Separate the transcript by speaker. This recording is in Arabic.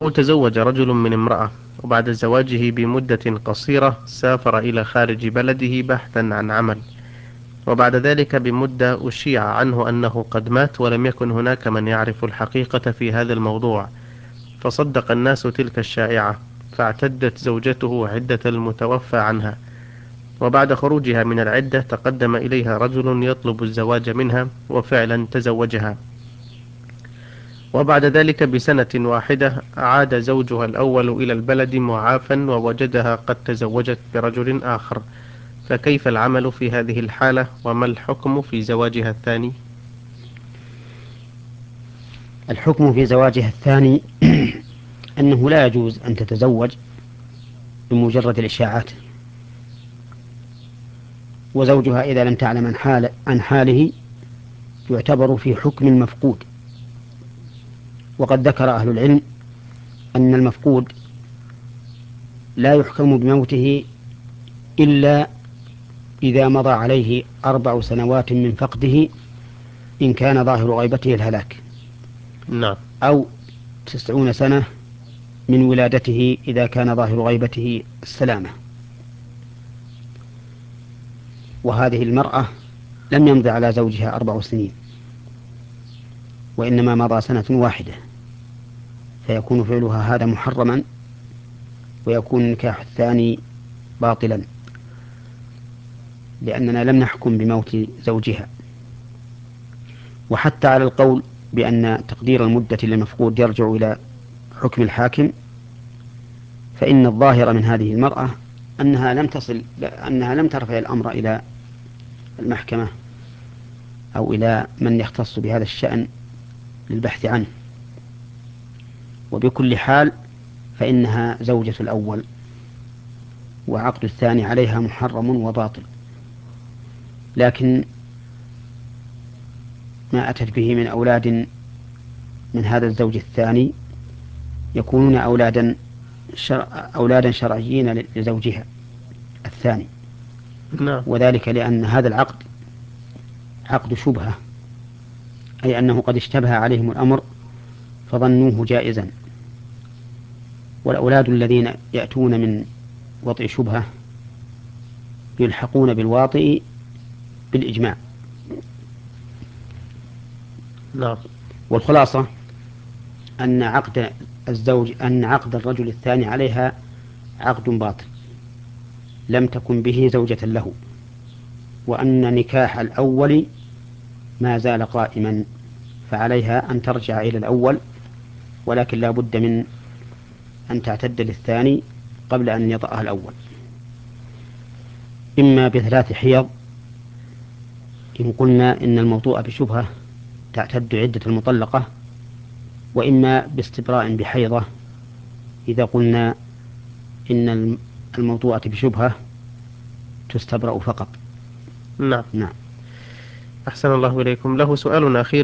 Speaker 1: تزوج رجل من امرأة، وبعد زواجه بمدة قصيرة سافر إلى خارج بلده بحثا عن عمل، وبعد ذلك بمدة أشيع عنه أنه قد مات ولم يكن هناك من يعرف الحقيقة في هذا الموضوع، فصدق الناس تلك الشائعة، فاعتدت زوجته عدة المتوفى عنها، وبعد خروجها من العدة تقدم إليها رجل يطلب الزواج منها، وفعلا تزوجها. وبعد ذلك بسنة واحدة عاد زوجها الأول إلى البلد معافا، ووجدها قد تزوجت برجل آخر، فكيف العمل في هذه الحالة، وما الحكم في زواجها الثاني؟
Speaker 2: الحكم في زواجها الثاني أنه لا يجوز أن تتزوج بمجرد الإشاعات، وزوجها إذا لم تعلم عن حاله يعتبر في حكم المفقود. وقد ذكر أهل العلم أن المفقود لا يحكم بموته إلا إذا مضى عليه 4 سنوات من فقده إن كان ظاهر غيبته الهلاك،
Speaker 1: نعم.
Speaker 2: أو 90 سنة من ولادته إذا كان ظاهر غيبته السلامة. وهذه المرأة لم يمض على زوجها 4 سنين، وإنما مضى سنة واحدة، فيكون فعلها هذا محرما، ويكون النكاح الثاني باطلا، لأننا لم نحكم بموت زوجها. وحتى على القول بأن تقدير المدة للمفقود يرجع إلى حكم الحاكم، فإن الظاهر من هذه المرأة أنها لم ترفع الأمر إلى المحكمة أو إلى من يختص بهذا الشأن للبحث عنه. وبكل حال فإنها زوجة الأول، وعقد الثاني عليها محرم وباطل. لكن ما أتت به من أولاد من هذا الزوج الثاني يكونون أولادا شرعيين لزوجها الثاني،
Speaker 1: نعم.
Speaker 2: وذلك لأن هذا العقد عقد شبهة، أي أنه قد اشتبه عليهم الأمر فظنوه جائزا. والأولاد الذين يأتون من وطئ شبهة يلحقون بالواطئ بالإجماع.
Speaker 1: نعم.
Speaker 2: والخلاصة أن عقد الرجل الثاني عليها عقد باطل، لم تكن به زوجة له، وأن نكاح الأول ما زال قائما، فعليها أن ترجع إلى الأول، ولكن لا بد من أن تعتد للثاني قبل أن يطأها الأول، إما ب3 حيض إن قلنا إن الموطوء بشبهة تعتد عدة المطلقة، وإما باستبراء بحيضة إذا قلنا إن الموطوءة بشبهة تستبرأ فقط.
Speaker 1: نعم.
Speaker 2: نعم.
Speaker 1: أحسن الله إليكم. له سؤال أخير